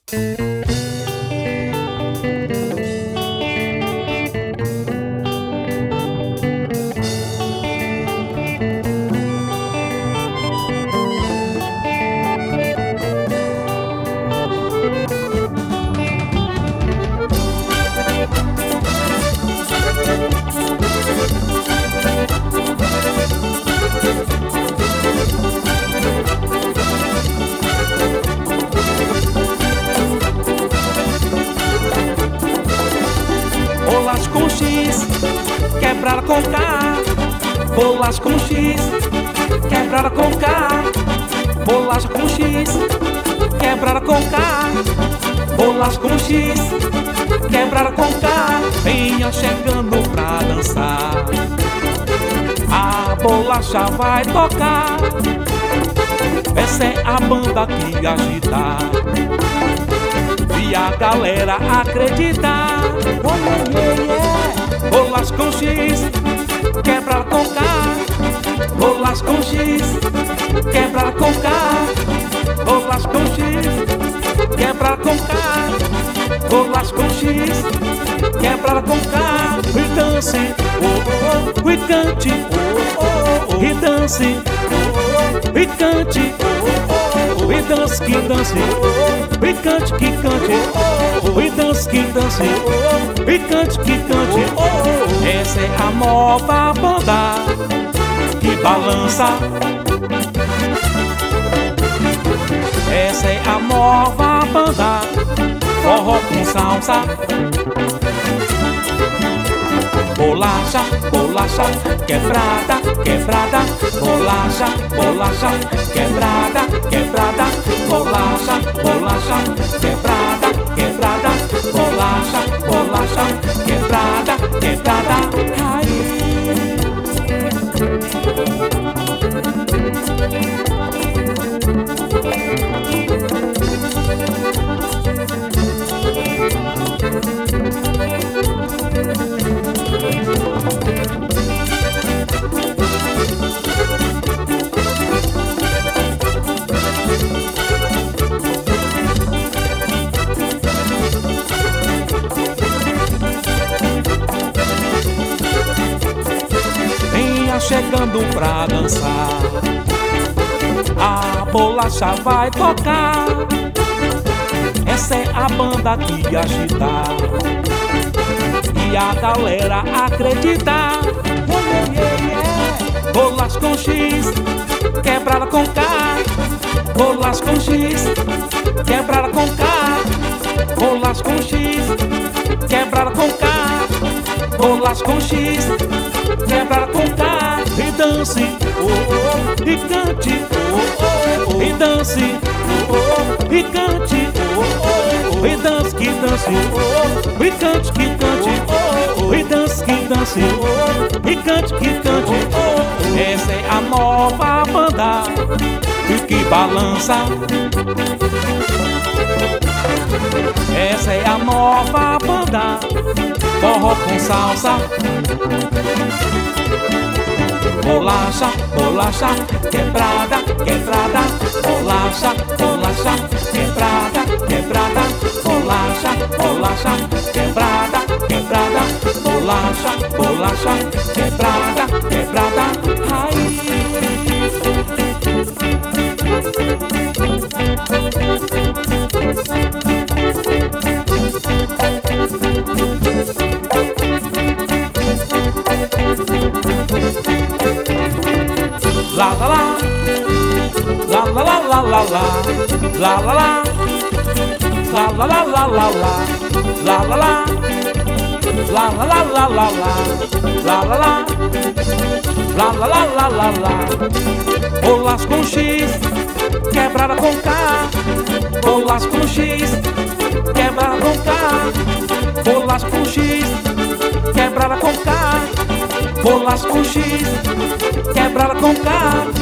Bolas com X, quebrada com K. Bolas com X, quebrada com K. Bolas com X, quebrada com K. Bolas com X, quebrada com K. Venha chegando pra dançar, a bolacha vai tocar. Essa é a banda que agita e a galera acreditar. Bolas com X, quebra com K. Bolas com X, quebra com K. Bolas com X, quebra com K. Bolas com X, quebra com K. E dance, oh oh, e cante, oh oh, oh. E dance, oh oh, e cante, oh oh, e dance que dance, oh oh, e cante que cante, oh oh, e dance que dance, oh oh, e cante que cante, oh oh. Essa é a nova banda que balança. Essa é a nova banda, forró com salsa. Bolacha, bolacha, quebrada, quebrada. Bolacha, bolacha, quebrada, quebrada. Bolacha, bolacha, quebrada, quebrada. Bolacha, bolacha, quebrada, quebrada. Chegando pra dançar, a bolacha vai tocar. Essa é a banda que agita e a galera acredita. Bolas com X, quebrada com K. Bolas com X, quebrada com K. Bolas com X, quebrada com K. Bolas com X, quebrada com K. E dance, oh oh, e cante, oh oh, e dance, oh oh, e cante, oh oh, e dance que dance, oh oh, e cante que cante, oh oh, e dance que dance, oh oh, e cante que cante, oh oh. Essa é a nova banda que balança. Essa é a nova banda, forró com salsa. Bolacha, bolacha, quebrada, quebrada. Bolacha, bolacha, quebrada, quebrada. Bolacha, bolacha, quebrada, quebrada. Bolacha, bolacha, quebrada, quebrada. Ai. La la la, la la la la la la, la la la, la la la la la la, la la la, la la la la la la, la la la, la la la la la la. Bolas com X, quebrada com K. Bolas com X, quebrada com K. Bolas com X, quebrada com K. Bolas com X, quebrada com K.